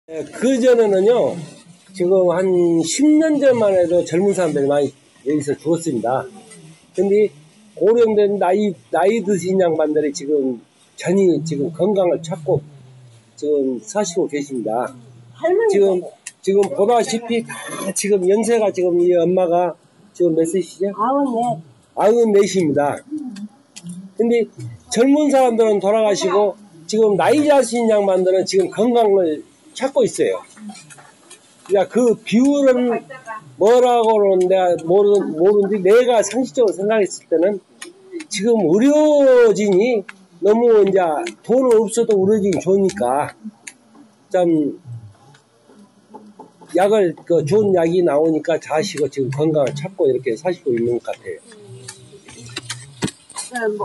그전에는요, 지금 한 10년 전만 해도 젊은 사람들이 많이 여기서 죽었습니다. 근데 고령된 나이 드신 양반들이 지금 전이 지금 건강을 찾고 지금 사시고 계십니다. 지금 보다시피 다 지금 연세가 지금 이 엄마가 지금 몇 세시죠? 94입니다. 근데 젊은 사람들은 돌아가시고 지금 나이 자신 양반들은 지금 건강을 찾고 있어요. 그러니까 그 비율은 뭐라고는 내가 모르는데 내가 상식적으로 생각했을 때는 지금 의료진이 너무 이제 돈은 없어도 의료진이 좋으니까 좀 약을 좋은 약이 나오니까 자시고 지금 건강을 찾고 이렇게 사시고 있는 것 같아요.